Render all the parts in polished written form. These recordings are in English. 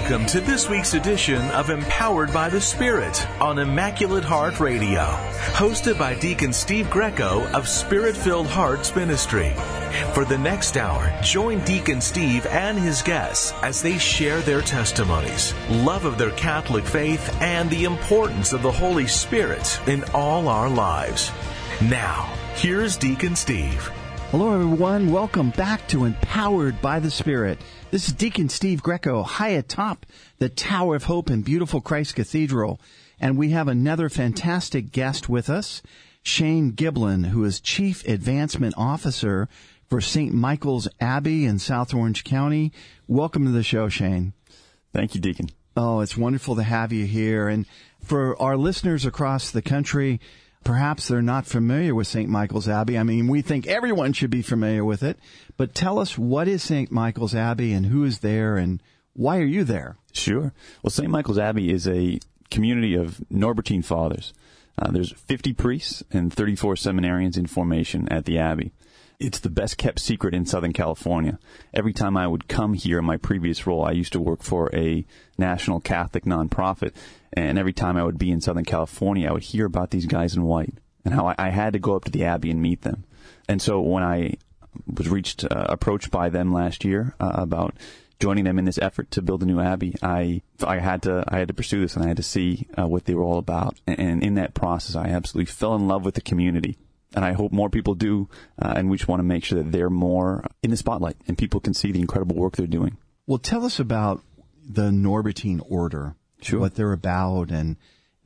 Welcome to this week's edition of Empowered by the Spirit on Immaculate Heart Radio, hosted by Deacon Steve Greco of Spirit-Filled Hearts Ministry. For the next hour, join Deacon Steve and his guests as they share their testimonies, love of their Catholic faith, and the importance of the Holy Spirit in all our lives. Now, here's Deacon Steve. Hello, everyone. Welcome back to Empowered by the Spirit. This is Deacon Steve Greco, high atop the Tower of Hope in beautiful Christ Cathedral. And we have another fantastic guest with us, Shane Giblin, who is Chief Advancement Officer for St. Michael's Abbey in South Orange County. Welcome to the show, Shane. Thank you, Deacon. Oh, it's wonderful to have you here. And for our listeners across the country, perhaps they're not familiar with St. Michael's Abbey. I mean, we think everyone should be familiar with it. But tell us, what is St. Michael's Abbey and who is there and why are you there? Sure. Well, St. Michael's Abbey is a community of Norbertine fathers. There's 50 priests and 34 seminarians in formation at the Abbey. It's the best kept secret in Southern California. Every time I would come here in my previous role, I used to work for a national Catholic nonprofit, and every time I would be in Southern California, I would hear about these guys in white and how I had to go up to the Abbey and meet them. And so when I was approached by them last year about joining them in this effort to build a new abbey, I had to pursue this, and I had to see what they were all about. And in that process, I absolutely fell in love with the community. And I hope more people do, and we just want to make sure that they're more in the spotlight and people can see the incredible work they're doing. Well, tell us about the Norbertine Order, sure, what they're about, and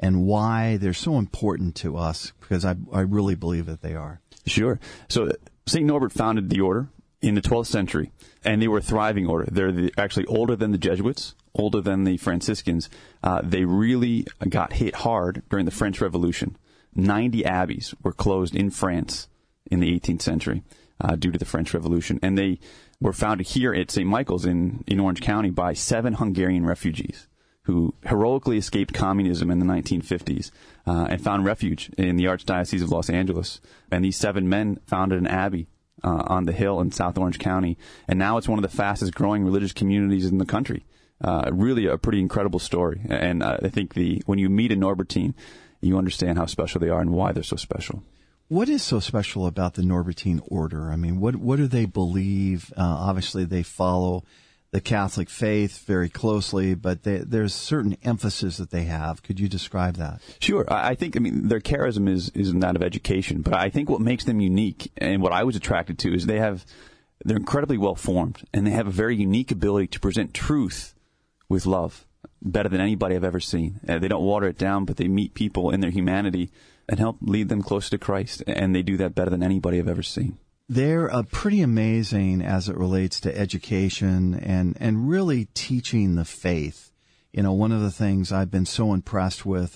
why they're so important to us, because I really believe that they are. Sure. So St. Norbert founded the order in the 12th century, and they were a thriving order. They're actually older than the Jesuits, older than the Franciscans. They really got hit hard during the French Revolution. 90 abbeys were closed in France in the 18th century due to the French Revolution. And they were founded here at St. Michael's in Orange County by 7 Hungarian refugees who heroically escaped communism in the 1950s and found refuge in the Archdiocese of Los Angeles. And these 7 men founded an abbey on the hill in South Orange County. And now it's one of the fastest growing religious communities in the country. Really a pretty incredible story. And I think when you meet a Norbertine, you understand how special they are and why they're so special. What is so special about the Norbertine Order? I mean, what do they believe? Obviously, they follow the Catholic faith very closely, but there's certain emphasis that they have. Could you describe that? Sure. I think, their charism is that of education, but I think what makes them unique and what I was attracted to is they're incredibly well formed, and they have a very unique ability to present truth with love, better than anybody I've ever seen. They don't water it down, but they meet people in their humanity and help lead them closer to Christ, and they do that better than anybody I've ever seen. They're pretty amazing as it relates to education and really teaching the faith. You know, one of the things I've been so impressed with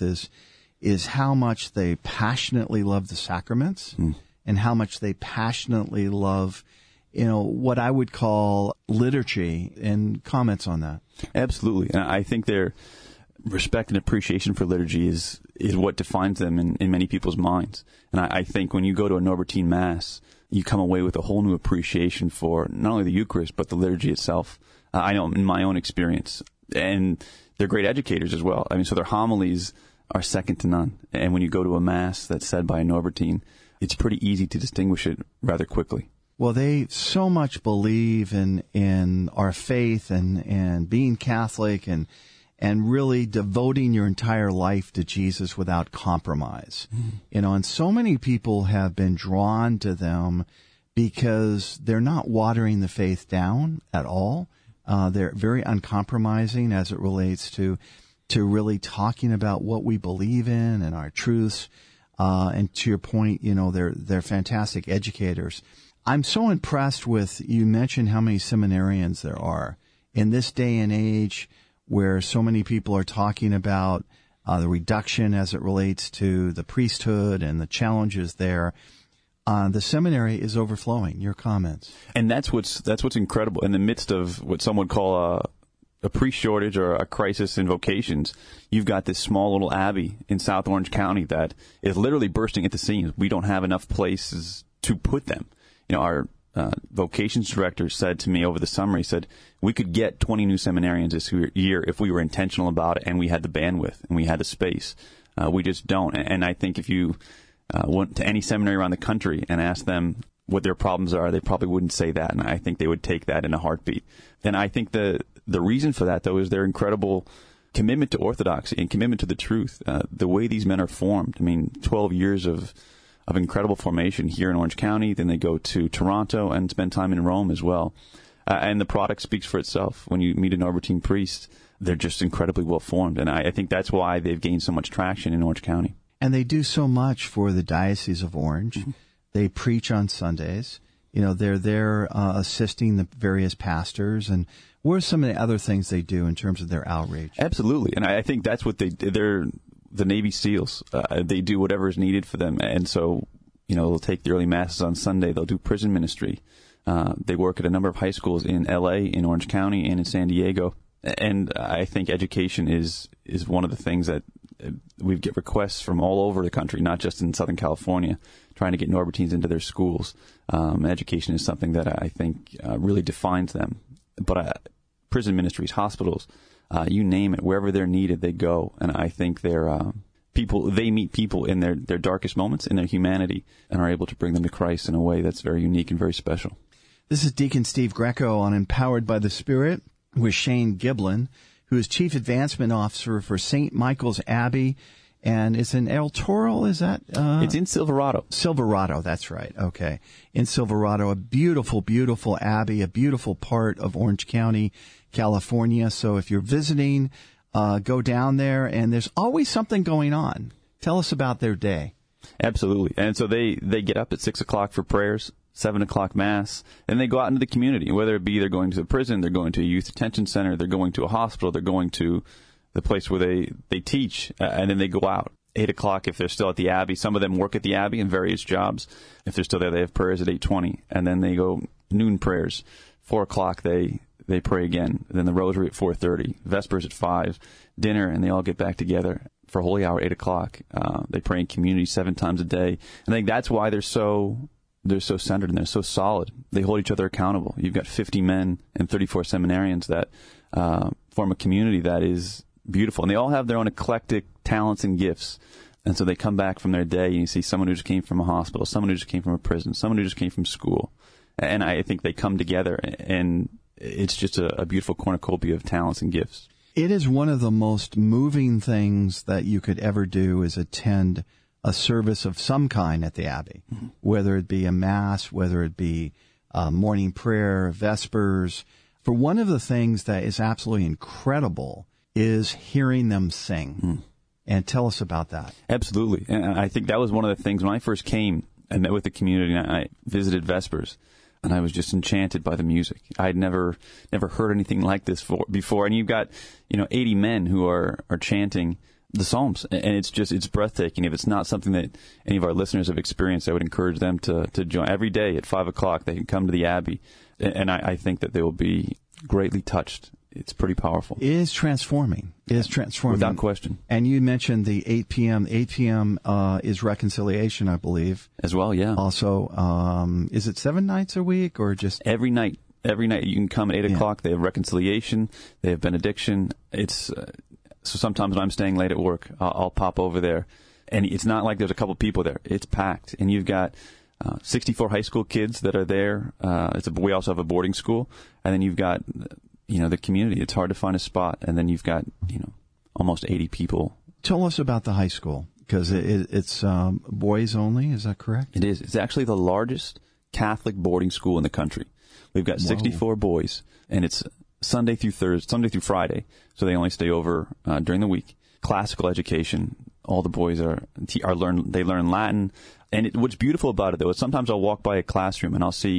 is how much they passionately love the sacraments and how much they passionately love, what I would call liturgy, and comments on that. Absolutely. And I think their respect and appreciation for liturgy is what defines them in many people's minds. And I think when you go to a Norbertine Mass, you come away with a whole new appreciation for not only the Eucharist, but the liturgy itself. I know in my own experience. And they're great educators as well. So their homilies are second to none. And when you go to a Mass that's said by a Norbertine, it's pretty easy to distinguish it rather quickly. Well, they so much believe in our faith and being Catholic and really devoting your entire life to Jesus without compromise. And so many people have been drawn to them because they're not watering the faith down at all. They're very uncompromising as it relates to really talking about what we believe in and our truths. And to your point, they're fantastic educators. I'm so impressed with, you mentioned how many seminarians there are. In this day and age where so many people are talking about the reduction as it relates to the priesthood and the challenges there, the seminary is overflowing. Your comments? And that's what's incredible. In the midst of what some would call a priest shortage or a crisis in vocations, you've got this small little abbey in South Orange County that is literally bursting at the seams. We don't have enough places to put them. Our vocations director said to me over the summer, he said, we could get 20 new seminarians this year if we were intentional about it and we had the bandwidth and we had the space. We just don't. And I think if you went to any seminary around the country and asked them what their problems are, they probably wouldn't say that. And I think they would take that in a heartbeat. And I think the reason for that, though, is their incredible commitment to orthodoxy and commitment to the truth. The way these men are formed, 12 years of incredible formation here in Orange County. Then they go to Toronto and spend time in Rome as well. And the product speaks for itself. When you meet a Norbertine priest, they're just incredibly well formed. And I think that's why they've gained so much traction in Orange County. And they do so much for the Diocese of Orange. Mm-hmm. They preach on Sundays. They're there assisting the various pastors. And what are some of the other things they do in terms of their outreach? Absolutely. And I think that's what they're the Navy SEALs. They do whatever is needed for them. And so, they'll take the early masses on Sunday. They'll do prison ministry. They work at a number of high schools in L.A., in Orange County, and in San Diego. And I think education is one of the things that we get requests from all over the country, not just in Southern California, trying to get Norbertines into their schools. Education is something that I think really defines them. But prison ministries, hospitals, you name it, wherever they're needed, they go. And I think they're people. They meet people in their darkest moments, in their humanity, and are able to bring them to Christ in a way that's very unique and very special. This is Deacon Steve Greco on Empowered by the Spirit with Shane Giblin, who is Chief Advancement Officer for St. Michael's Abbey. And it's in El Toro, is that? It's in Silverado. Silverado, that's right. Okay. In Silverado, a beautiful, beautiful abbey, a beautiful part of Orange County, California. So if you're visiting, go down there, and there's always something going on. Tell us about their day. Absolutely. And so they get up at 6 o'clock for prayers, 7 o'clock Mass, and they go out into the community, whether it be they're going to the prison, they're going to a youth detention center, they're going to a hospital, they're going to the place where they teach, and then they go out. 8 o'clock if they're still at the Abbey. Some of them work at the Abbey in various jobs. If they're still there, they have prayers at 8:20, and then they go noon prayers. 4 o'clock they pray again. Then the rosary at 4:30, Vespers at 5, dinner, and they all get back together for Holy Hour 8 o'clock. They pray in community 7 times a day. And I think that's why they're so centered and they're so solid. They hold each other accountable. You've got 50 men and 34 seminarians that form a community that is beautiful. And they all have their own eclectic talents and gifts. And so they come back from their day and you see someone who just came from a hospital, someone who just came from a prison, someone who just came from school. And I think they come together, and it's just a beautiful cornucopia of talents and gifts. It is one of the most moving things that you could ever do is attend a service of some kind at the Abbey, mm-hmm. whether it be a Mass, whether it be morning prayer, Vespers. For one of the things that is absolutely incredible is hearing them sing. Mm. And tell us about that. Absolutely. And I think that was one of the things when I first came and met with the community, and I visited Vespers, and I was just enchanted by the music. I'd never heard anything like this before. And you've got, 80 men who are chanting the Psalms, and it's breathtaking. If it's not something that any of our listeners have experienced, I would encourage them to join. Every day at 5 o'clock, they can come to the Abbey, and I think that they will be greatly touched. It's pretty powerful. It is transforming. Without question. And you mentioned the 8 p.m. 8 p.m. Is reconciliation, I believe. As well, yeah. Also, is it 7 nights a week or just? Every night. Every night you can come at 8 o'clock. They have reconciliation. They have benediction. It's so sometimes when I'm staying late at work, I'll pop over there. And it's not like there's a couple people there. It's packed. And you've got 64 high school kids that are there. We also have a boarding school. And then you've got the community. It's hard to find a spot. And then you've got, almost 80 people. Tell us about the high school, because it's boys only. Is that correct? It is. It's actually the largest Catholic boarding school in the country. We've got 64 boys, and it's Sunday through Friday. So they only stay over during the week. Classical education. All the boys they learn Latin. And what's beautiful about it, though, is sometimes I'll walk by a classroom and I'll see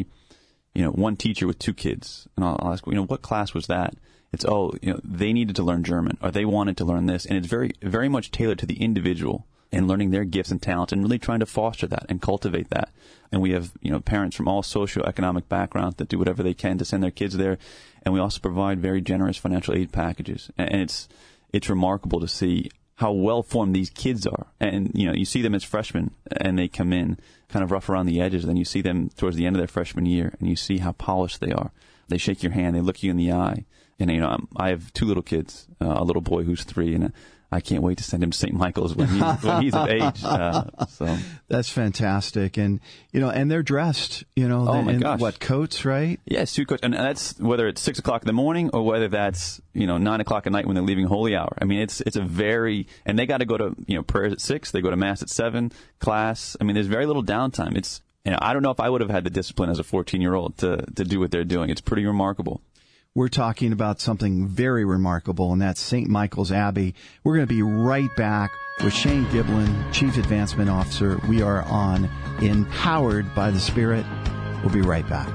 one teacher with 2 kids, and I'll ask, what class was that? It's, they needed to learn German, or they wanted to learn this, and it's very, very much tailored to the individual and learning their gifts and talents and really trying to foster that and cultivate that. And we have, parents from all socioeconomic backgrounds that do whatever they can to send their kids there, and we also provide very generous financial aid packages. And it's remarkable to see how well-formed these kids are. And, you see them as freshmen, and they come in kind of rough around the edges. Then you see them towards the end of their freshman year, and you see how polished they are. They shake your hand. They look you in the eye. And, I have 2 little kids, a little boy who's 3, and I can't wait to send him to St. Michael's when he's of age. So that's fantastic, and and they're dressed, oh my gosh, what, coats, right? Yeah, suit coats, and that's whether it's 6:00 in the morning or whether that's 9:00 at night when they're leaving holy hour. I mean, it's a very, and they got to go to prayers at 6, they go to mass at 7, class. I mean, there's very little downtime. It's I don't know if I would have had the discipline as a 14-year-old to do what they're doing. It's pretty remarkable. We're talking about something very remarkable, and that's St. Michael's Abbey. We're going to be right back with Shane Giblin, Chief Advancement Officer. We are on Empowered by the Spirit. We'll be right back.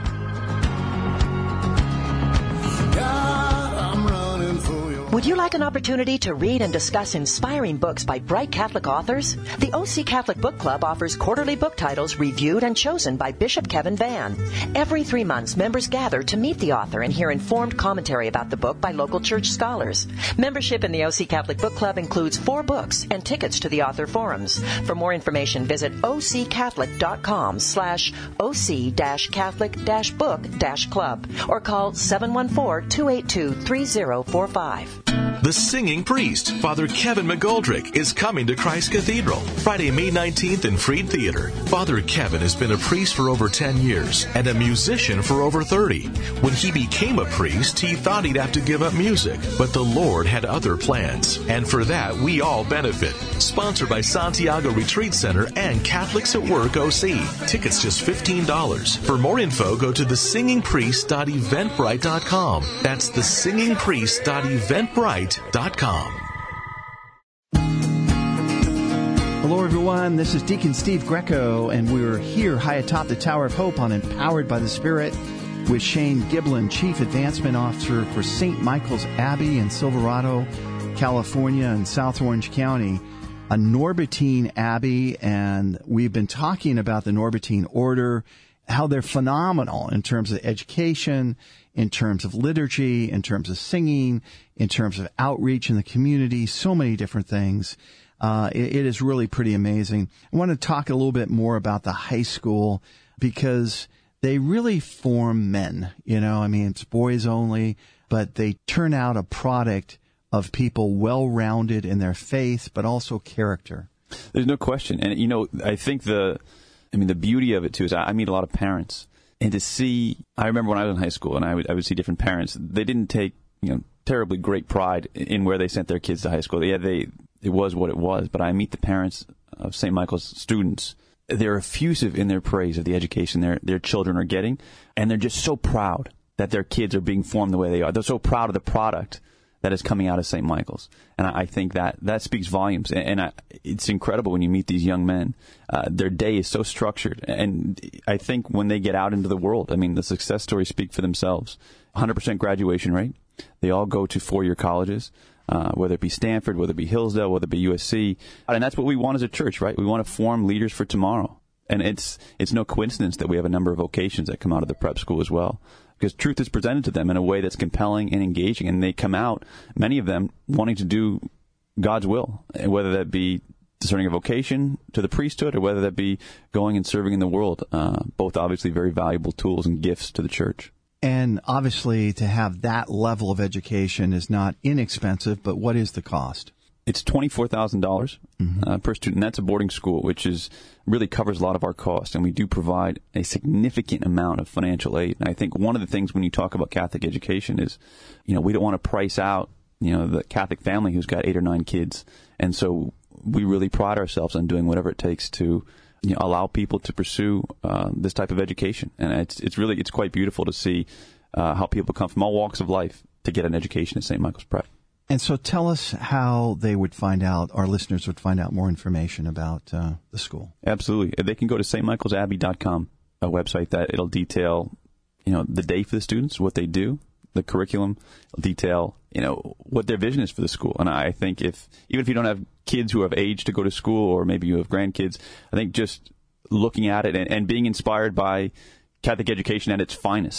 Would you like an opportunity to read and discuss inspiring books by bright Catholic authors? The OC Catholic Book Club offers quarterly book titles reviewed and chosen by Bishop Kevin Vann. Every 3 months, members gather to meet the author and hear informed commentary about the book by local church scholars. Membership in the OC Catholic Book Club includes 4 books and tickets to the author forums. For more information, visit occatholic.com/OC-Catholic-book-club or call 714-282-3045. The Singing Priest, Father Kevin McGoldrick, is coming to Christ Cathedral Friday, May 19th in Freed Theater. Father Kevin has been a priest for over 10 years and a musician for over 30. When he became a priest, he thought he'd have to give up music, but the Lord had other plans, and for that, we all benefit. Sponsored by Santiago Retreat Center and Catholics at Work OC. Tickets just $15. For more info, go to thesingingpriest.eventbrite.com. That's thesingingpriest.eventbrite.com. Hello, everyone. This is Deacon Steve Greco, and we're here high atop the Tower of Hope on Empowered by the Spirit with Shane Giblin, Chief Advancement Officer for St. Michael's Abbey in Silverado, California, and South Orange County, a Norbertine Abbey. And we've been talking about the Norbertine Order, how they're phenomenal in terms of education, in terms of liturgy, in terms of singing, in terms of outreach in the community, so many different things. It is really pretty amazing. I want to talk a little bit more about the high school because they really form men. It's boys only, but they turn out a product of people well-rounded in their faith, but also character. There's no question. And, I think the beauty of it, too, is I meet a lot of parents. And to see, I remember when I was in high school and I would see different parents, they didn't take, terribly great pride in where they sent their kids to high school. Yeah, it was what it was. But I meet the parents of St. Michael's students. They're effusive in their praise of the education their children are getting. And they're just so proud that their kids are being formed the way they are. They're so proud of the product that is coming out of St. Michael's. And I think that speaks volumes. And it's incredible when you meet these young men. Their day is so structured. And I think when they get out into the world, the success stories speak for themselves. 100% graduation rate. They all go to 4-year colleges, whether it be Stanford, whether it be Hillsdale, whether it be USC. And that's what we want as a church, right? We want to form leaders for tomorrow. And it's no coincidence that we have a number of vocations that come out of the prep school as well. Because truth is presented to them in a way that's compelling and engaging, and they come out, many of them, wanting to do God's will, whether that be discerning a vocation to the priesthood or whether that be going and serving in the world, both obviously very valuable tools and gifts to the church. And obviously to have that level of education is not inexpensive, but what is the cost? It's $24,000 per student. That's a boarding school, which really covers a lot of our costs, and we do provide a significant amount of financial aid. And I think one of the things when you talk about Catholic education is, we don't want to price out, the Catholic family who's got 8 or 9 kids, and so we really pride ourselves on doing whatever it takes to allow people to pursue this type of education. And it's quite beautiful to see how people come from all walks of life to get an education at St. Michael's Prep. And so tell us how they would find out, our listeners would find out more information about the school. Absolutely. They can go to stmichaelsabbey.com, a website that it'll detail, the day for the students, what they do, the curriculum, detail, what their vision is for the school. And I think even if you don't have kids who have age to go to school or maybe you have grandkids, I think just looking at it and being inspired by Catholic education at its finest,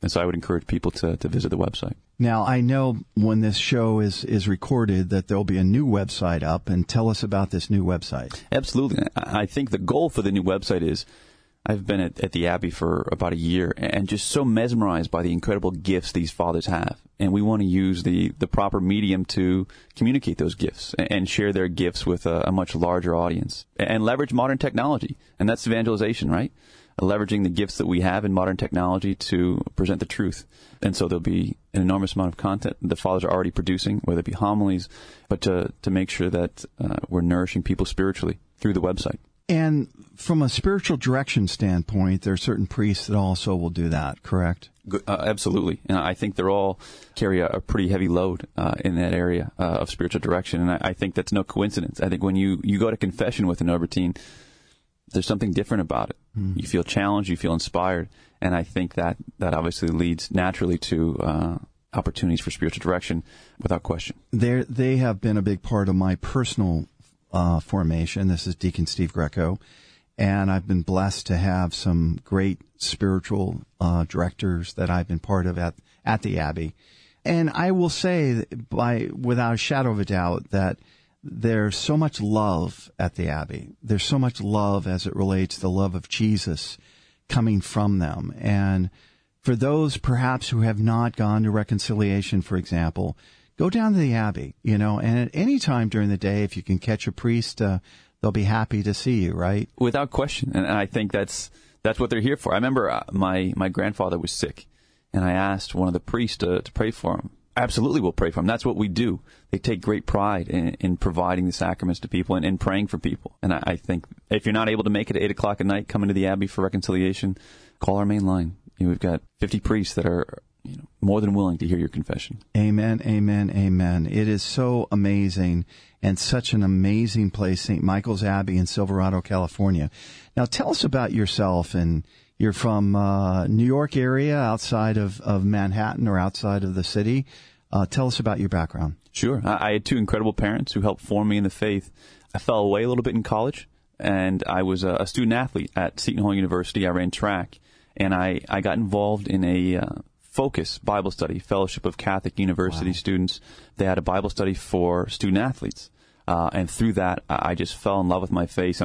And so I would encourage people to visit the website. Now, I know when this show is recorded that there'll be a new website up, and tell us about this new website. Absolutely. I think the goal for the new website is, I've been at the Abbey for about a year and just so mesmerized by the incredible gifts these fathers have. And we want to use the proper medium to communicate those gifts and share their gifts with a much larger audience and leverage modern technology. And that's evangelization, right? Leveraging the gifts that we have in modern technology to present the truth. And so there'll be an enormous amount of content the fathers are already producing, whether it be homilies, but to make sure that we're nourishing people spiritually through the website. And from a spiritual direction standpoint, there are certain priests that also will do that, correct? Absolutely. And I think they're all carry a pretty heavy load in that area of spiritual direction. And I think that's no coincidence. I think when you go to confession with an Norbertine, there's something different about it. Mm. You feel challenged, you feel inspired. And I think that obviously leads naturally to opportunities for spiritual direction without question. They have been a big part of my personal formation. This is Deacon Steve Greco, and I've been blessed to have some great spiritual directors that I've been part of at the Abbey. And I will say, without a shadow of a doubt, that there's so much love at the Abbey. There's so much love as it relates to the love of Jesus coming from them. And for those perhaps who have not gone to reconciliation, for example, go down to the Abbey, and at any time during the day, if you can catch a priest, they'll be happy to see you, right? Without question. And I think that's what they're here for. I remember my grandfather was sick, and I asked one of the priests to pray for him. Absolutely, we'll pray for him. That's what we do. They take great pride in providing the sacraments to people and in praying for people. And I think if you're not able to make it at 8 o'clock at night, come into the Abbey for reconciliation, call our main line. We've got 50 priests that are more than willing to hear your confession. Amen, amen, amen. It is so amazing and such an amazing place, St. Michael's Abbey in Silverado, California. Now, tell us about yourself. And you're from New York area, outside of Manhattan or outside of the city. Tell us about your background. Sure. I had two incredible parents who helped form me in the faith. I fell away a little bit in college, and I was a student athlete at Seton Hall University. I ran track, and I got involved in a Focus Bible Study, Fellowship of Catholic University Students. They had a Bible study for student athletes. And through that, I just fell in love with my faith,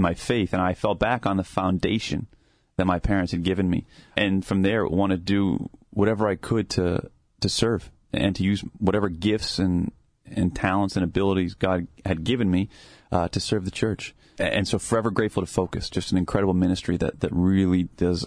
and I fell back on the foundation that my parents had given me. And from there, I wanted to do whatever I could to serve and to use whatever gifts and talents and abilities God had given me to serve the church. And so forever grateful to Focus, just an incredible ministry that really does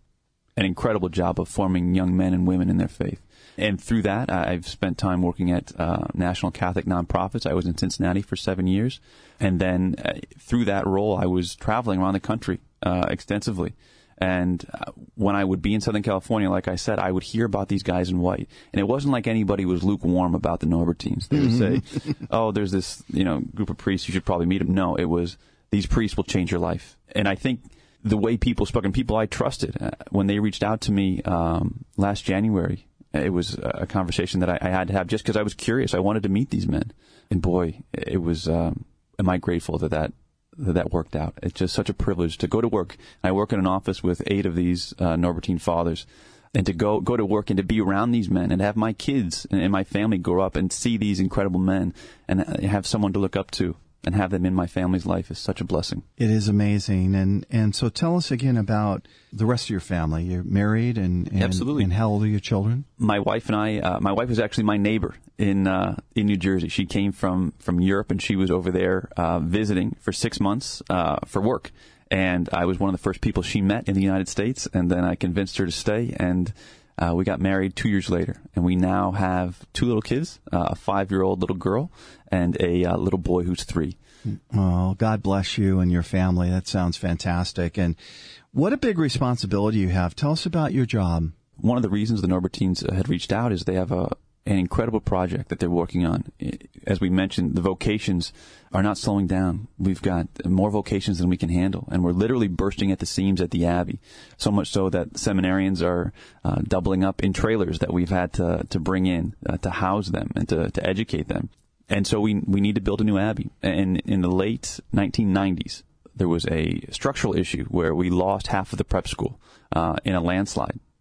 an incredible job of forming young men and women in their faith. And through that, I've spent time working at national Catholic nonprofits. I was in Cincinnati for 7 years. And then through that role, I was traveling around the country extensively. And when I would be in Southern California, like I said, I would hear about these guys in white. And it wasn't like anybody was lukewarm about the Norbertines. They would say, oh, there's this group of priests, you should probably meet them. No, it was, these priests will change your life. And I think the way people spoke, and people I trusted, when they reached out to me last January, it was a conversation that I had to have just because I was curious. I wanted to meet these men. And boy, it was, am I grateful that worked out. It's just such a privilege to go to work. I work in an office with 8 of these Norbertine fathers, and to go to work and to be around these men and have my kids and my family grow up and see these incredible men and have someone to look up to and have them in my family's life is such a blessing. It is amazing. And so tell us again about the rest of your family. You're married and Absolutely. And how old are your children? My wife and I, my wife was actually my neighbor in New Jersey. She came from Europe, and she was over there visiting for 6 months for work. And I was one of the first people she met in the United States, and then I convinced her to stay, and we got married 2 years later. And we now have 2 little kids, a 5-year-old little girl and a little boy who's 3. Oh, God bless you and your family. That sounds fantastic. And what a big responsibility you have. Tell us about your job. One of the reasons the Norbertines had reached out is they have an incredible project that they're working on. As we mentioned, the vocations are not slowing down. We've got more vocations than we can handle, and we're literally bursting at the seams at the Abbey, so much so that seminarians are doubling up in trailers that we've had to bring in to house them and to educate them. And so we need to build a new Abbey. And in the late 1990s, there was a structural issue where we lost half of the prep school in a landslide.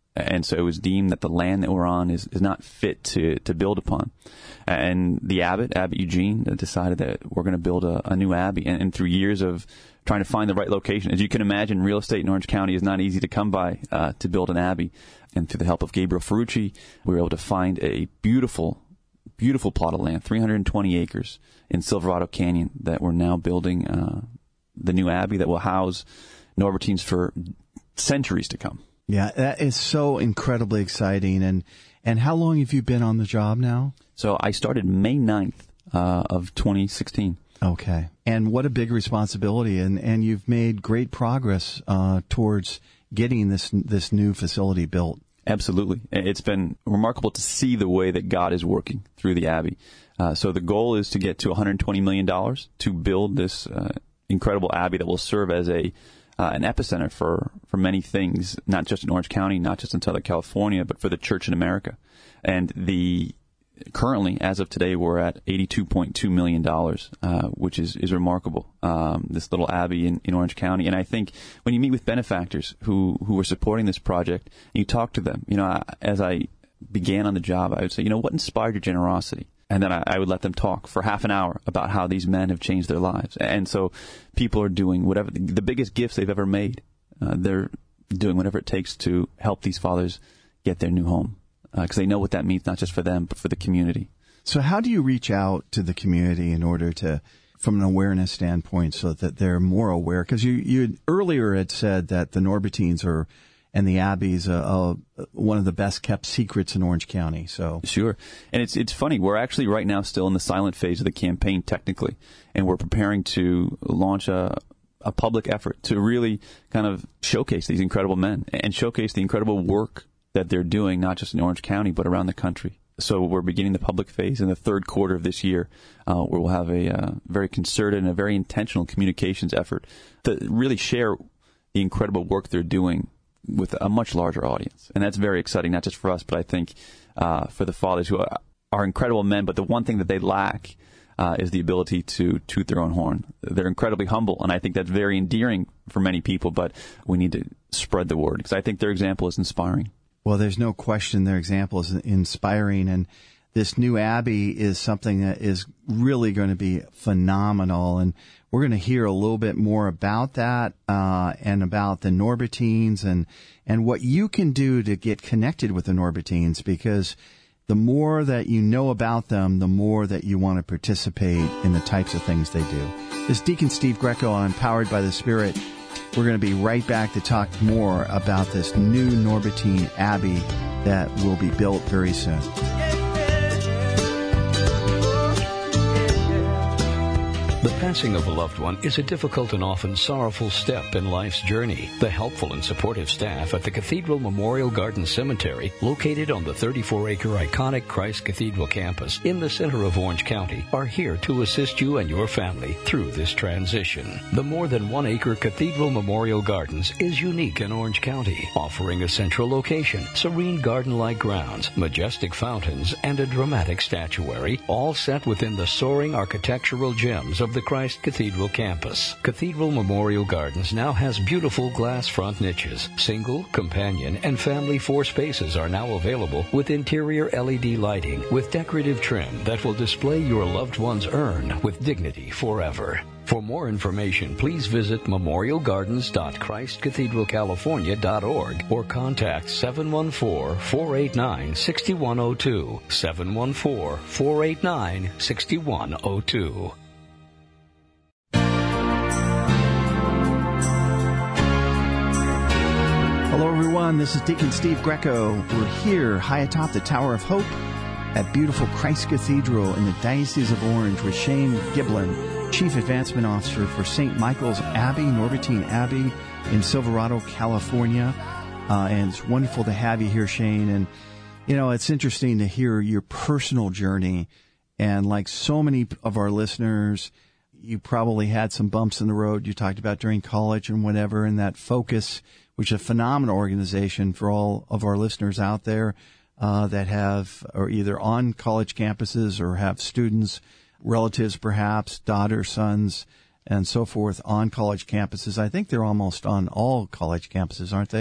And so it was deemed that the land that we're on is not fit to build upon. And the Abbot Eugene, decided that we're going to build a new abbey. And through years of trying to find the right location, as you can imagine, real estate in Orange County is not easy to come by to build an abbey. And through the help of Gabriel Ferrucci, we were able to find a beautiful plot of land, 320 acres in Silverado Canyon, that we're now building the new abbey that will house Norbertines for centuries to come. Yeah, that is so incredibly exciting. And how long have you been on the job now? So I started May 9th of 2016. Okay. And what a big responsibility. And you've made great progress towards getting this new facility built. Absolutely. It's been remarkable to see the way that God is working through the Abbey. So the goal is to get to $120 million to build this incredible Abbey that will serve as an epicenter for many things, not just in Orange County, not just in Southern California, but for the church in America. And currently, as of today, we're at $82.2 million, which is remarkable, this little abbey in Orange County. And I think when you meet with benefactors who are supporting this project, and you talk to them, as I began on the job, I would say, what inspired your generosity? And then I would let them talk for half an hour about how these men have changed their lives. And so people are doing whatever, the biggest gifts they've ever made. They're doing whatever it takes to help these fathers get their new home. Because they know what that means, not just for them, but for the community. So how do you reach out to the community in order to, from an awareness standpoint, so that they're more aware? Because you earlier had said that the Norbertines and the Abbeys one of the best kept secrets in Orange County. So sure. And it's funny. We're actually right now still in the silent phase of the campaign technically, and we're preparing to launch a public effort to really kind of showcase these incredible men and showcase the incredible work that they're doing, not just in Orange County, but around the country. So we're beginning the public phase in the third quarter of this year, where we'll have a very concerted and a very intentional communications effort to really share the incredible work they're doing with a much larger audience. And that's very exciting, not just for us, but I think for the fathers who are incredible men, but the one thing that they lack is the ability to toot their own horn. They're incredibly humble, and I think that's very endearing for many people, but we need to spread the word, because I think their example is inspiring. Well, there's no question their example is inspiring, and this new Abbey is something that is really going to be phenomenal, and we're going to hear a little bit more about that and about the Norbertines and what you can do to get connected with the Norbertines, because the more that you know about them, the more that you want to participate in the types of things they do. This is Deacon Steve Greco on Empowered by the Spirit. We're going to be right back to talk more about this new Norbertine Abbey that will be built very soon. The passing of a loved one is a difficult and often sorrowful step in life's journey. The helpful and supportive staff at the Cathedral Memorial Garden Cemetery, located on the 34-acre iconic Christ Cathedral campus in the center of Orange County, are here to assist you and your family through this transition. The more than 1-acre Cathedral Memorial Gardens is unique in Orange County, offering a central location, serene garden-like grounds, majestic fountains, and a dramatic statuary, all set within the soaring architectural gems of the Christ Cathedral campus. Cathedral Memorial Gardens now has beautiful glass front niches. Single, companion, and family 4 spaces are now available with interior LED lighting with decorative trim that will display your loved one's urn with dignity forever. For more information, please visit memorialgardens.christcathedralcalifornia.org or contact 714-489-6102. 714-489-6102. Hello, everyone. This is Deacon Steve Greco. We're here high atop the Tower of Hope at beautiful Christ Cathedral in the Diocese of Orange with Shane Giblin, Chief Advancement Officer for St. Michael's Abbey, Norbertine Abbey in Silverado, California. And it's wonderful to have you here, Shane. And, it's interesting to hear your personal journey. And like so many of our listeners, you probably had some bumps in the road you talked about during college and whatever, and that Focus, which is a phenomenal organization for all of our listeners out there that are either on college campuses or have students, relatives perhaps, daughters, sons, and so forth on college campuses. I think they're almost on all college campuses, aren't they?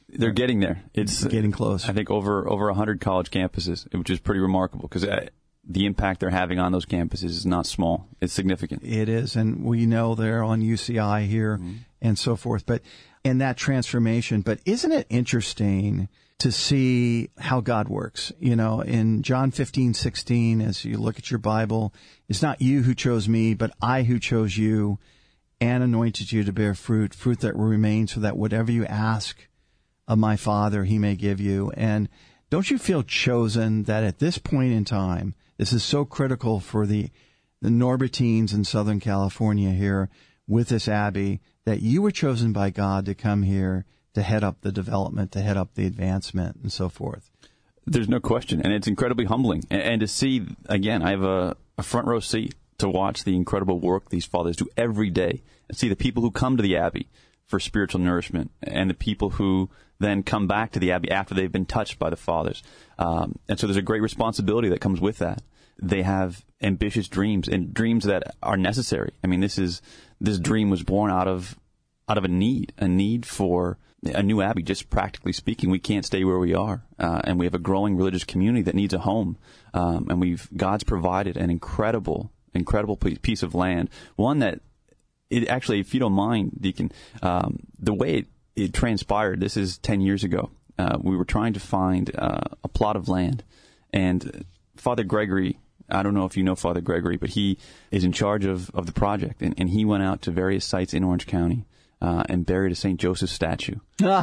They're getting there. It's getting close. I think over 100 college campuses, which is pretty remarkable because the impact they're having on those campuses is not small. It's significant. It is, and we know they're on UCI here and so forth. But in that transformation, but isn't it interesting to see how God works? You know, in John 15:16, as you look at your Bible, it's not you who chose me, but I who chose you and anointed you to bear fruit that will remain, so that whatever you ask of my Father, he may give you. And don't you feel chosen that at this point in time, this is so critical for the Norbertines in Southern California here with this Abbey, that you were chosen by God to come here to head up the development, to head up the advancement, and so forth? There's no question, and it's incredibly humbling. And to see, again, I have a front row seat to watch the incredible work these fathers do every day, and see the people who come to the Abbey for spiritual nourishment, and the people who then come back to the Abbey after they've been touched by the fathers. And so there's a great responsibility that comes with that. They have ambitious dreams, and dreams that are necessary. I mean, this dream was born out of a need for a new Abbey. Just practically speaking, we can't stay where we are, and we have a growing religious community that needs a home. And God's provided an incredible piece of land, one that it actually, if you don't mind, Deacon, the way it transpired, this is 10 years ago. We were trying to find a plot of land, and Father Gregory, I don't know if you know Father Gregory, but he is in charge of the project, and he went out to various sites in Orange County and buried a St. Joseph statue.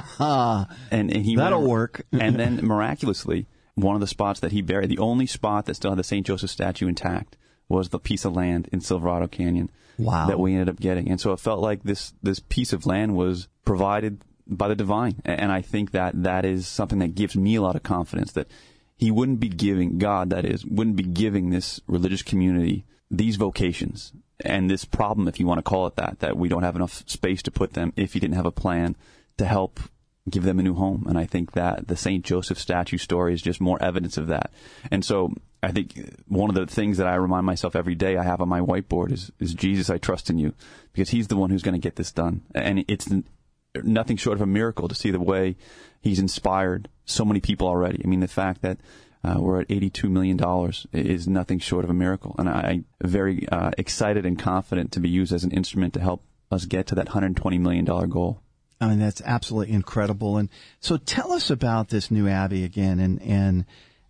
and he That'll work. And then miraculously, one of the spots that he buried, the only spot that still had the St. Joseph statue intact, was the piece of land in Silverado Canyon. Wow. That we ended up getting. And so it felt like this piece of land was provided by the divine. And I think that is something that gives me a lot of confidence that he wouldn't be giving, God that is, wouldn't be giving this religious community these vocations and this problem, if you want to call it that we don't have enough space to put them, if he didn't have a plan to help give them a new home. And I think that the St. Joseph statue story is just more evidence of that. And so I think one of the things that I remind myself every day I have on my whiteboard is Jesus, I trust in you, because he's the one who's going to get this done. And it's nothing short of a miracle to see the way he's inspired so many people already. I mean, the fact that we're at $82 million is nothing short of a miracle. And I'm very excited and confident to be used as an instrument to help us get to that $120 million goal. I mean, that's absolutely incredible. And so tell us about this new Abbey again, and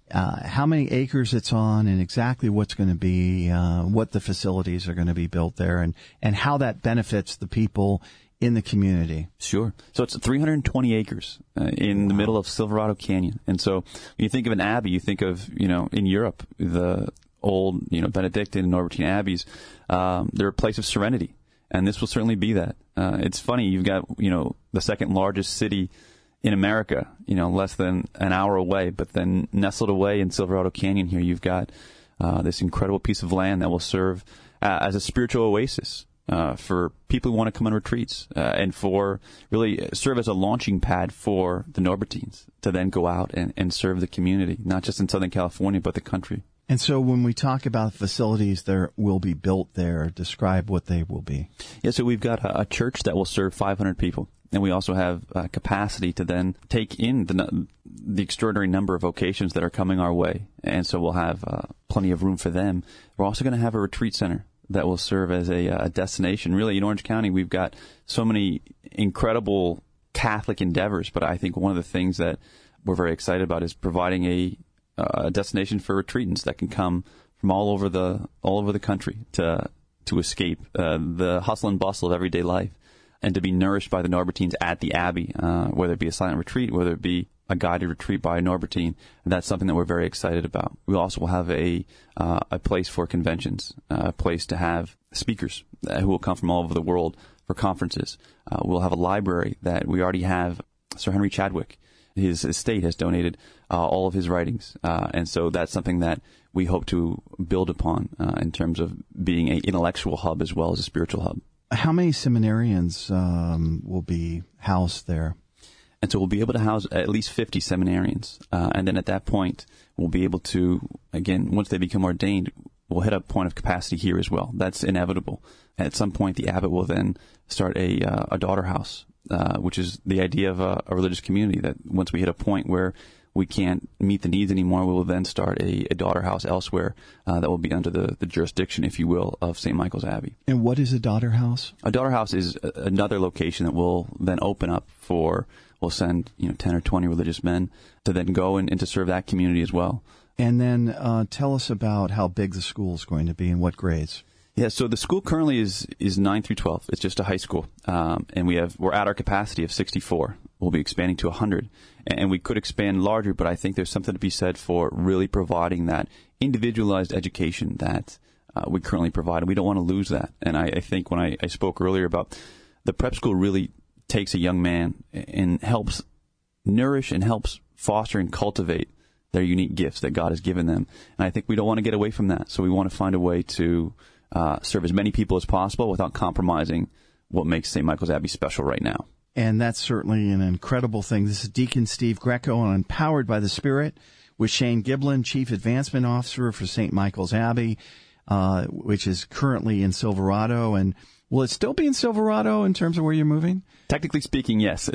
how many acres it's on, and exactly what's going to be, what the facilities are going to be built there, and how that benefits the people in the community. Sure. So it's 320 acres in the middle of Silverado Canyon. And so when you think of an abbey, you think of, in Europe, the old, Benedictine and Norbertine abbeys, they're a place of serenity. And this will certainly be that. It's funny, you've got, the second largest city in America, less than an hour away, but then nestled away in Silverado Canyon here, you've got this incredible piece of land that will serve as a spiritual oasis for people who want to come on retreats, and for really serve as a launching pad for the Norbertines to then go out and serve the community, not just in Southern California, but the country. And so when we talk about facilities that will be built there, describe what they will be. Yeah, so we've got a church that will serve 500 people. And we also have capacity to then take in the extraordinary number of vocations that are coming our way. And so we'll have plenty of room for them. We're also going to have a retreat center that will serve as a destination. Really, in Orange County, we've got so many incredible Catholic endeavors, but I think one of the things that we're very excited about is providing a destination for retreatants that can come from all over the country to escape the hustle and bustle of everyday life, and to be nourished by the Norbertines at the Abbey, whether it be a silent retreat, whether it be a guided retreat by a Norbertine. That's something that we're very excited about. We also will have a place for conventions, a place to have speakers who will come from all over the world for conferences. We'll have a library that we already have. Sir Henry Chadwick, his estate, has donated all of his writings, and so that's something that we hope to build upon in terms of being an intellectual hub as well as a spiritual hub. How many seminarians will be housed there? And so we'll be able to house at least 50 seminarians. And then at that point, we'll be able to, again, once they become ordained, we'll hit a point of capacity here as well. That's inevitable. At some point, the abbot will then start a daughter house which is the idea of a religious community, that once we hit a point where we can't meet the needs anymore, we will then start a daughter house elsewhere that will be under the jurisdiction, if you will, of St. Michael's Abbey. And what is a daughter house? A daughter house is another location that will then open up for, we'll send 10 or 20 religious men to then go and to serve that community as well. And then tell us about how big the school is going to be and what grades. Yeah, so the school currently is 9 through 12. It's just a high school, and we're at our capacity of 64. We'll be expanding to 100, and we could expand larger, but I think there's something to be said for really providing that individualized education that we currently provide, and we don't want to lose that. And I think when I spoke earlier about the prep school really takes a young man and helps nourish and helps foster and cultivate their unique gifts that God has given them. And I think we don't want to get away from that, so we want to find a way to serve as many people as possible without compromising what makes St. Michael's Abbey special right now. And that's certainly an incredible thing. This is Deacon Steve Greco on Empowered by the Spirit with Shane Giblin, Chief Advancement Officer for St. Michael's Abbey, which is currently in Silverado. And will it still be in Silverado in terms of where you're moving? Technically speaking, yes.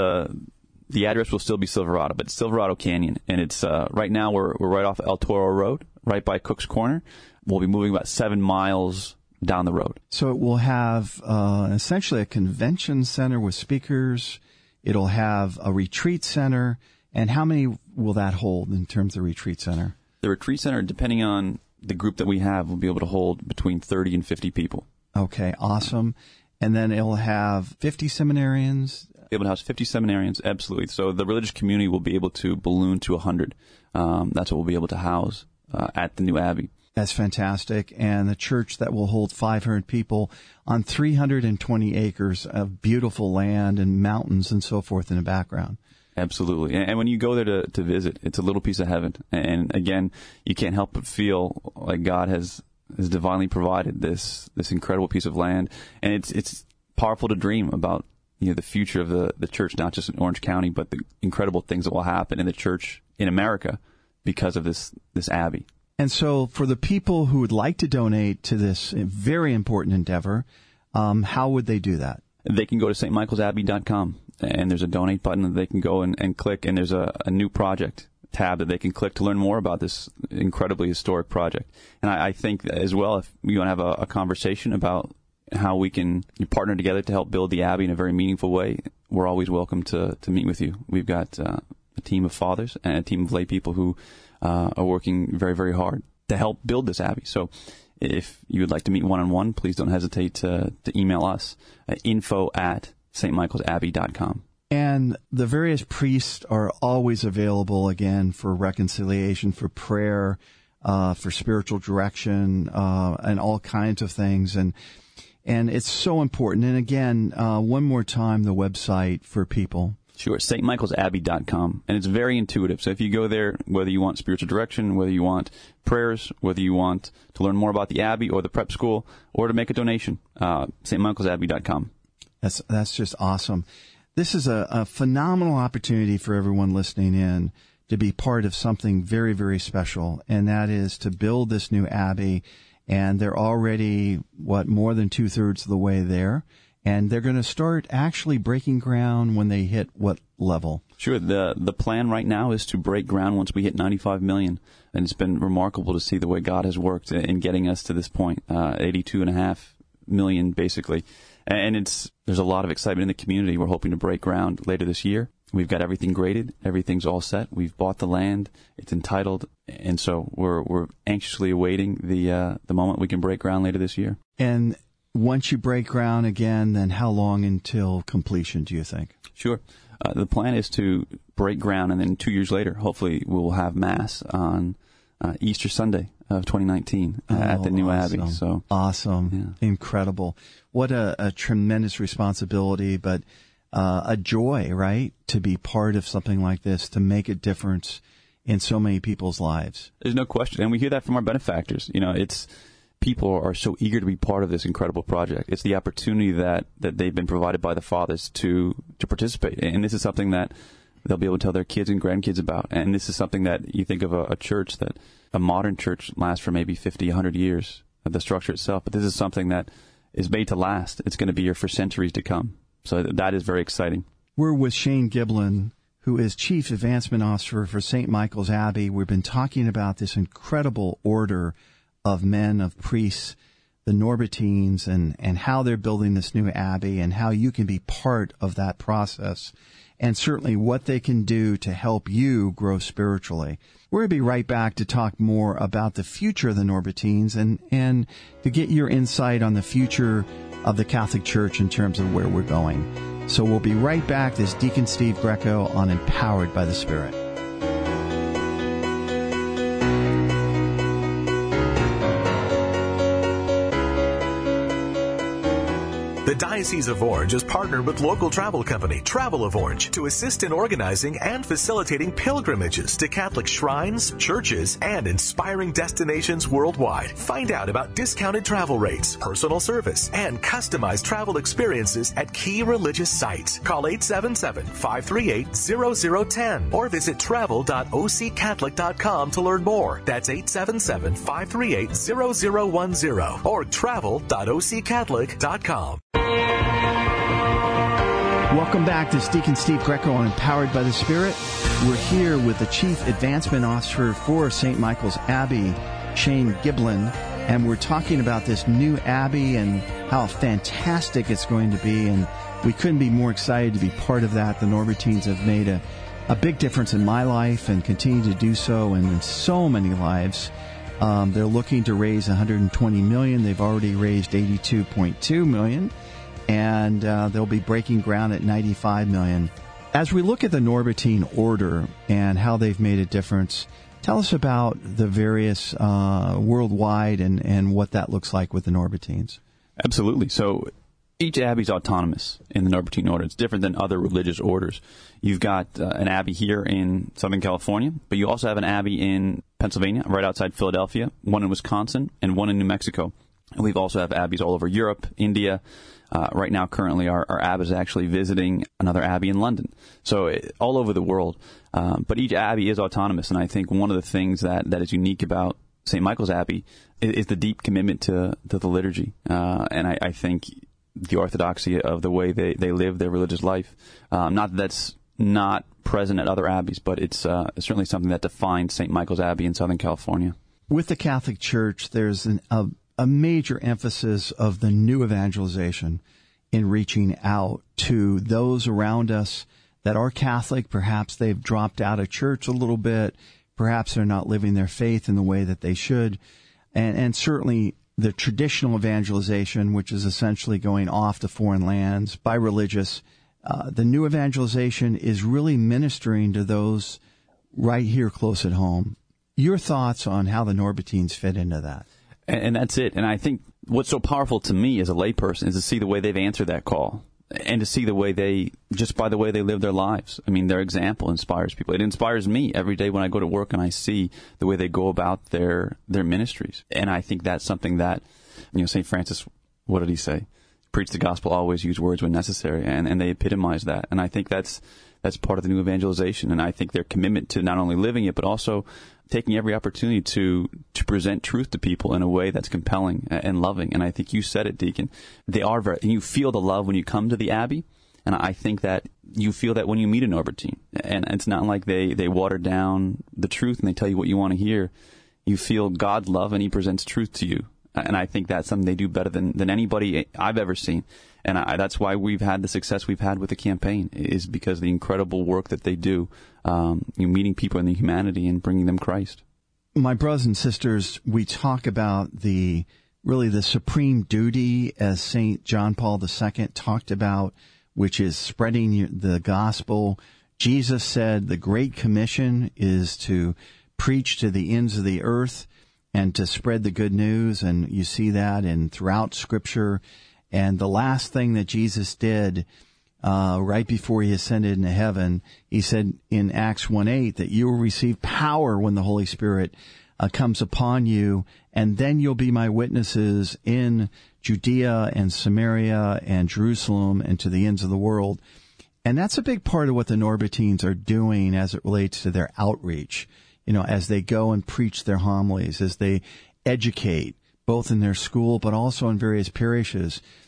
The address will still be Silverado, but it's Silverado Canyon. And it's right now we're right off El Toro Road, right by Cook's Corner. We'll be moving about 7 miles down the road. So it will have essentially a convention center with speakers. It'll have a retreat center. And how many will that hold in terms of retreat center? The retreat center, depending on the group that we have, will be able to hold between 30 and 50 people. Okay, awesome. And then it'll have 50 seminarians? Be able to house 50 seminarians, absolutely. So the religious community will be able to balloon to 100. That's what we'll be able to house at the new Abbey. That's fantastic. And the church that will hold 500 people on 320 acres of beautiful land and mountains and so forth in the background. Absolutely. And when you go there to visit, it's a little piece of heaven. And again, you can't help but feel like God has divinely provided this incredible piece of land. And it's powerful to dream about the future of the church, not just in Orange County, but the incredible things that will happen in the church in America because of this Abbey. And so for the people who would like to donate to this very important endeavor, how would they do that? They can go to stmichaelsabbey.com, and there's a donate button that they can go and click, and there's a new project tab that they can click to learn more about this incredibly historic project. And I think as well, if you want to have a conversation about how we can partner together to help build the Abbey in a very meaningful way, we're always welcome to meet with you. We've got a team of fathers and a team of lay people who are working very, very hard to help build this Abbey. So if you would like to meet one-on-one, please don't hesitate to email us at info@stmichaelsabbey.com. And the various priests are always available, again, for reconciliation, for prayer, for spiritual direction, and all kinds of things. And it's so important. And again, one more time, the website for people. Sure, stmichaelsabbey.com. And it's very intuitive. So if you go there, whether you want spiritual direction, whether you want prayers, whether you want to learn more about the Abbey or the prep school, or to make a donation, stmichaelsabbey.com. That's just awesome. This is a phenomenal opportunity for everyone listening in to be part of something very, very special, and that is to build this new Abbey. And they're already, more than 2/3 of the way there. And they're going to start actually breaking ground when they hit what level? Sure. The plan right now is to break ground once we hit 95 million. And it's been remarkable to see the way God has worked in getting us to this point, 82.5 million basically. And there's a lot of excitement in the community. We're hoping to break ground later this year. We've got everything graded. Everything's all set. We've bought the land. It's entitled. And so we're anxiously awaiting the moment we can break ground later this year. And once you break ground again, then how long until completion, do you think? Sure. The plan is to break ground, and then 2 years later, hopefully, we'll have Mass on Easter Sunday of 2019 at the new Abbey. So awesome. Yeah. Incredible. What a tremendous responsibility, but a joy, right, to be part of something like this, to make a difference in so many people's lives. There's no question. And we hear that from our benefactors. People are so eager to be part of this incredible project. It's the opportunity that they've been provided by the fathers to participate. And this is something that they'll be able to tell their kids and grandkids about. And this is something that you think of a church, that a modern church lasts for maybe 50, 100 years of the structure itself. But this is something that is made to last. It's going to be here for centuries to come. So that is very exciting. We're with Shane Giblin, who is Chief Advancement Officer for St. Michael's Abbey. We've been talking about this incredible order of men, of priests, the Norbertines, and how they're building this new abbey and how you can be part of that process, and certainly what they can do to help you grow spiritually. We're going to be right back to talk more about the future of the Norbertines and to get your insight on the future of the Catholic Church in terms of where we're going. So we'll be right back. This is Deacon Steve Greco on Empowered by the Spirit. The Diocese of Orange is partnered with local travel company Travel of Orange to assist in organizing and facilitating pilgrimages to Catholic shrines, churches, and inspiring destinations worldwide. Find out about discounted travel rates, personal service, and customized travel experiences at key religious sites. Call 877-538-0010 or visit travel.occatholic.com to learn more. That's 877-538-0010 or travel.occatholic.com. Welcome back. This is Deacon Steve Greco on Empowered by the Spirit. We're here with the Chief Advancement Officer for St. Michael's Abbey, Shane Giblin, and we're talking about this new abbey and how fantastic it's going to be, and we couldn't be more excited to be part of that. The Norbertines have made a big difference in my life and continue to do so and in so many lives. They're looking to raise $120 million. They've already raised $82.2 million. And they'll be breaking ground at $95 million. As we look at the Norbertine order and how they've made a difference, tell us about the various worldwide and what that looks like with the Norbertines. Absolutely. So each abbey is autonomous in the Norbertine order. It's different than other religious orders. You've got an abbey here in Southern California, but you also have an abbey in Pennsylvania, right outside Philadelphia, one in Wisconsin, and one in New Mexico. And we've also have abbeys all over Europe, India. Right now, currently, our abbey is actually visiting another abbey in London. So all over the world. But each abbey is autonomous. And I think one of the things that is unique about St. Michael's Abbey is the deep commitment to the liturgy. And I think the orthodoxy of the way they live their religious life. Not that that's not present at other abbeys, but it's certainly something that defines St. Michael's Abbey in Southern California. With the Catholic Church, there's a major emphasis of the new evangelization in reaching out to those around us that are Catholic. Perhaps they've dropped out of church a little bit. Perhaps they're not living their faith in the way that they should. And certainly the traditional evangelization, which is essentially going off to foreign lands by religious. The new evangelization is really ministering to those right here close at home. Your thoughts on how the Norbertines fit into that? And that's it. And I think what's so powerful to me as a layperson is to see the way they've answered that call and to see the way just by the way they live their lives. I mean, their example inspires people. It inspires me every day when I go to work and I see the way they go about their ministries. And I think that's something that, St. Francis, what did he say? Preach the gospel, always use words when necessary. And they epitomize that. And I think that's part of the new evangelization. And I think their commitment to not only living it, but also taking every opportunity to present truth to people in a way that's compelling and loving. And I think you said it, Deacon. They are and you feel the love when you come to the Abbey. And I think that you feel that when you meet a Norbertine. And it's not like they water down the truth and they tell you what you want to hear. You feel God's love and He presents truth to you. And I think that's something they do better than anybody I've ever seen. And that's why we've had the success we've had with the campaign, is because of the incredible work that they do, meeting people in the humanity and bringing them Christ. My brothers and sisters, we talk about the supreme duty, as St. John Paul II talked about, which is spreading the gospel. Jesus said the Great Commission is to preach to the ends of the earth and to spread the good news, and you see that throughout Scripture. And the last thing that Jesus did right before He ascended into heaven, He said in Acts 1:8 that you will receive power when the Holy Spirit comes upon you, and then you'll be my witnesses in Judea and Samaria and Jerusalem and to the ends of the world. And that's a big part of what the Norbertines are doing as it relates to their outreach. As they go and preach their homilies, as they educate, both in their school but also in various parishes.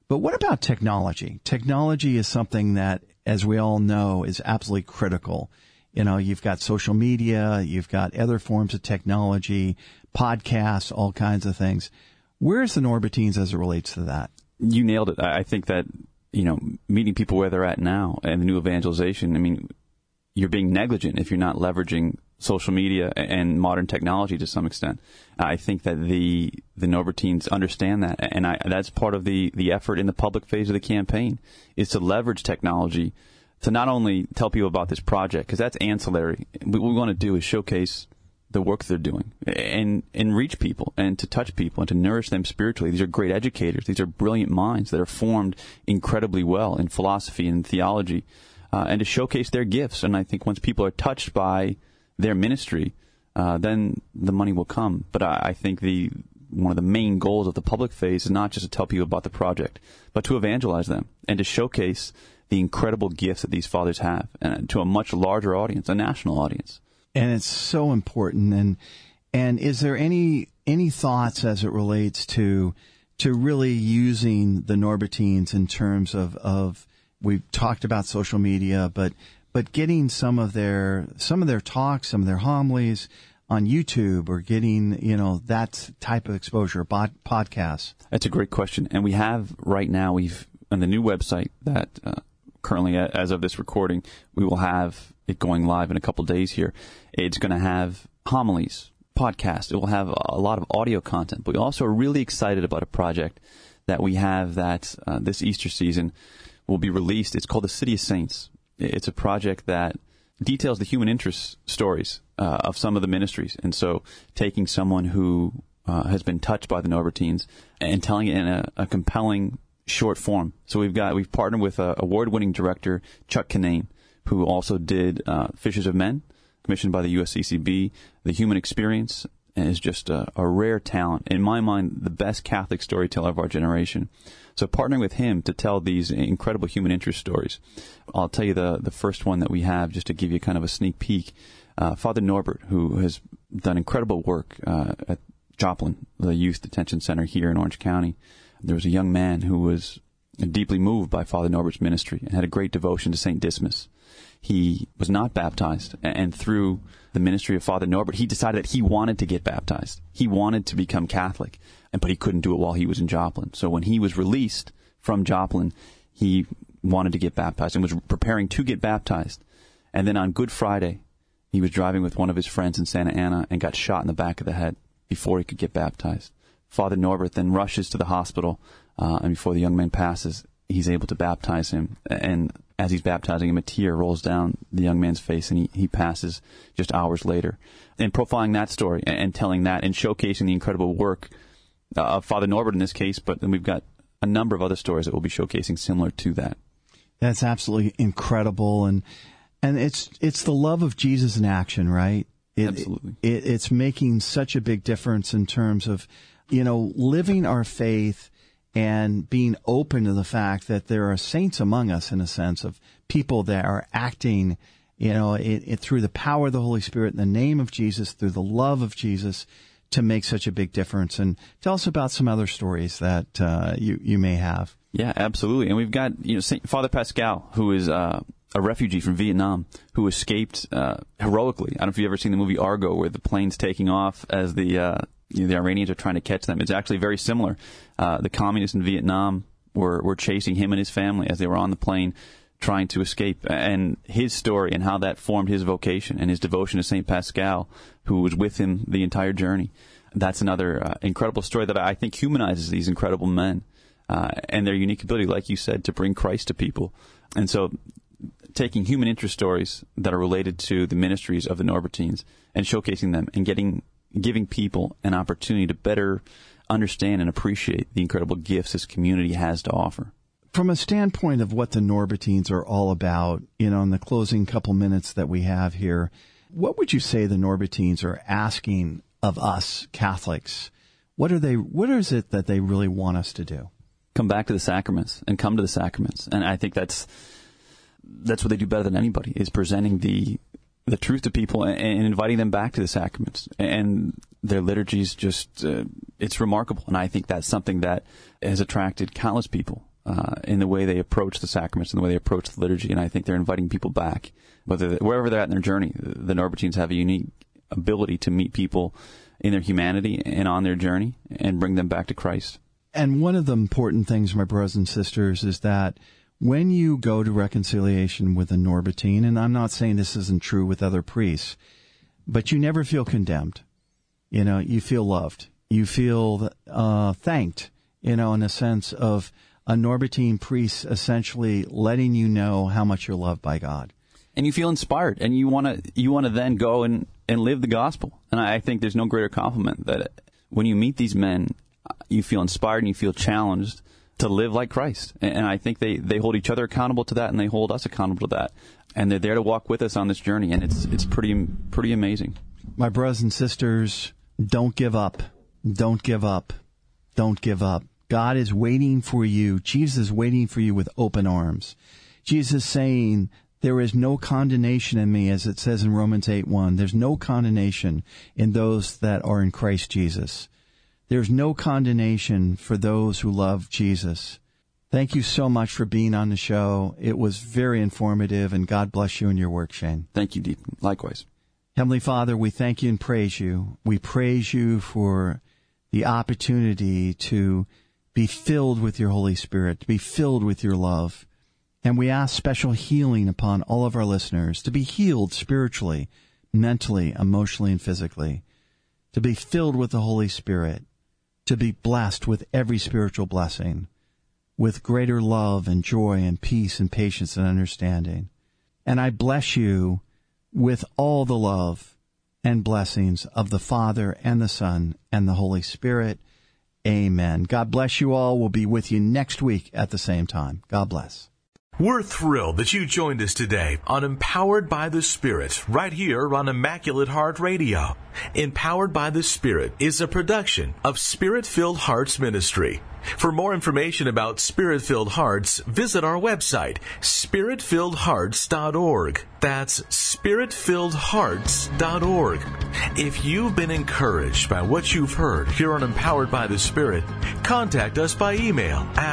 But what about technology? Technology is something that, as we all know, is absolutely critical. You know, you've got social media, you've got other forms of technology, podcasts, all kinds of things. Where's the Norbertines as it relates to that? You nailed it. I think that, meeting people where they're at now and the new evangelization, I mean, you're being negligent if you're not leveraging social media and modern technology to some extent. I think that the Norbertines understand that, and that's part of the effort in the public phase of the campaign, is to leverage technology to not only tell people about this project, because that's ancillary. What we want to do is showcase the work they're doing and reach people and to touch people and to nourish them spiritually. These are great educators. These are brilliant minds that are formed incredibly well in philosophy and theology, and to showcase their gifts. And I think once people are touched by their ministry, then the money will come. But I think one of the main goals of the public phase is not just to tell people about the project, but to evangelize them and to showcase the incredible gifts that these fathers have, and to a much larger audience, a national audience. And it's so important. And is there any thoughts as it relates to really using the Norbertines in terms of we've talked about social media, but getting some of their talks, some of their homilies on YouTube, or getting, that type of exposure, podcasts? That's a great question. And we have right now, on the new website that currently, as of this recording, we will have it going live in a couple days here. It's going to have homilies, podcasts. It will have a lot of audio content. But we also are really excited about a project that we have that this Easter season will be released. It's called The City of Saints. It's a project that details the human interest stories of some of the ministries. And so taking someone who has been touched by the Norbertines and telling it in a compelling short form. So we've partnered with award-winning director Chuck Kinane, who also did Fishers of Men, commissioned by the USCCB. The Human Experience, and is just a rare talent. In my mind, the best Catholic storyteller of our generation. So partnering with him to tell these incredible human interest stories. I'll tell you the first one that we have, just to give you kind of a sneak peek. Father Norbert, who has done incredible work at Joplin, the youth detention center here in Orange County. There was a young man who was deeply moved by Father Norbert's ministry and had a great devotion to St. Dismas. He was not baptized, and through the ministry of Father Norbert, he decided that he wanted to get baptized. He wanted to become Catholic, but he couldn't do it while he was in Joplin. So when he was released from Joplin, he wanted to get baptized and was preparing to get baptized. And then on Good Friday, he was driving with one of his friends in Santa Ana and got shot in the back of the head before he could get baptized. Father Norbert then rushes to the hospital, and before the young man passes, he's able to baptize him. And as he's baptizing him, a tear rolls down the young man's face, and he passes just hours later. And profiling that story and telling that and showcasing the incredible work of Father Norbert in this case, but then we've got a number of other stories that we'll be showcasing similar to that. That's absolutely incredible, and it's the love of Jesus in action, right? Absolutely. It's making such a big difference in terms of, living our faith and being open to the fact that there are saints among us, in a sense, of people that are acting, through the power of the Holy Spirit, in the name of Jesus, through the love of Jesus, to make such a big difference. And tell us about some other stories that you may have. Yeah, absolutely. And we've got Father Pascal, who is a refugee from Vietnam who escaped heroically. I don't know if you've ever seen the movie Argo, where the plane's taking off as the Iranians are trying to catch them. It's actually very similar. The communists in Vietnam were chasing him and his family as they were on the plane trying to escape. And his story and how that formed his vocation and his devotion to St. Pascal, who was with him the entire journey. That's another incredible story that I think humanizes these incredible men and their unique ability, like you said, to bring Christ to people. And so taking human interest stories that are related to the ministries of the Norbertines and showcasing them and giving people an opportunity to better understand and appreciate the incredible gifts this community has to offer. From a standpoint of what the Norbertines are all about, in the closing couple minutes that we have here, what would you say the Norbertines are asking of us Catholics? What is it that they really want us to do? Come back to the sacraments and come to the sacraments. And I think that's what they do better than anybody, is presenting the truth to people and inviting them back to the sacraments. And their liturgies just, it's remarkable. And I think that's something that has attracted countless people in the way they approach the sacraments and the way they approach the liturgy, and I think they're inviting people back. Wherever they're at in their journey, the Norbertines have a unique ability to meet people in their humanity and on their journey and bring them back to Christ. And one of the important things, my brothers and sisters, is that when you go to reconciliation with a Norbertine, and I'm not saying this isn't true with other priests, but you never feel condemned. You feel loved. You feel thanked, in a sense of a Norbertine priest essentially letting you know how much you're loved by God. And you feel inspired, and you want to then go and live the gospel. And I think there's no greater compliment that when you meet these men, you feel inspired and you feel challenged to live like Christ. And I think they hold each other accountable to that, and they hold us accountable to that. And they're there to walk with us on this journey, and it's pretty amazing. My brothers and sisters, don't give up. Don't give up. Don't give up. God is waiting for you. Jesus is waiting for you with open arms. Jesus is saying, there is no condemnation in me, as it says in Romans 8:1. There's no condemnation in those that are in Christ Jesus. There's no condemnation for those who love Jesus. Thank you so much for being on the show. It was very informative, and God bless you in your work, Shane. Thank you, Deacon. Likewise. Heavenly Father, we thank you and praise you. We praise you for the opportunity to be filled with your Holy Spirit, to be filled with your love. And we ask special healing upon all of our listeners, to be healed spiritually, mentally, emotionally, and physically, to be filled with the Holy Spirit, to be blessed with every spiritual blessing, with greater love and joy and peace and patience and understanding. And I bless you with all the love and blessings of the Father and the Son and the Holy Spirit. Amen. God bless you all. We'll be with you next week at the same time. God bless. We're thrilled that you joined us today on Empowered by the Spirit, right here on Immaculate Heart Radio. Empowered by the Spirit is a production of Spirit-Filled Hearts Ministry. For more information about Spirit-Filled Hearts, visit our website, spiritfilledhearts.org. That's spiritfilledhearts.org. If you've been encouraged by what you've heard here on Empowered by the Spirit, contact us by email at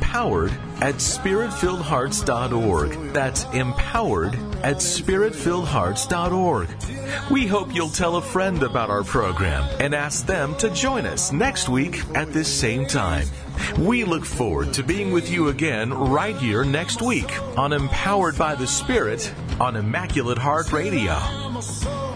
empowered@spiritfilledhearts.org. That's empowered@spiritfilledhearts.org. We hope you'll tell a friend about our program and ask them to join us next week at this same time. We look forward to being with you again right here next week on Empowered by the Spirit on Immaculate Heart Radio.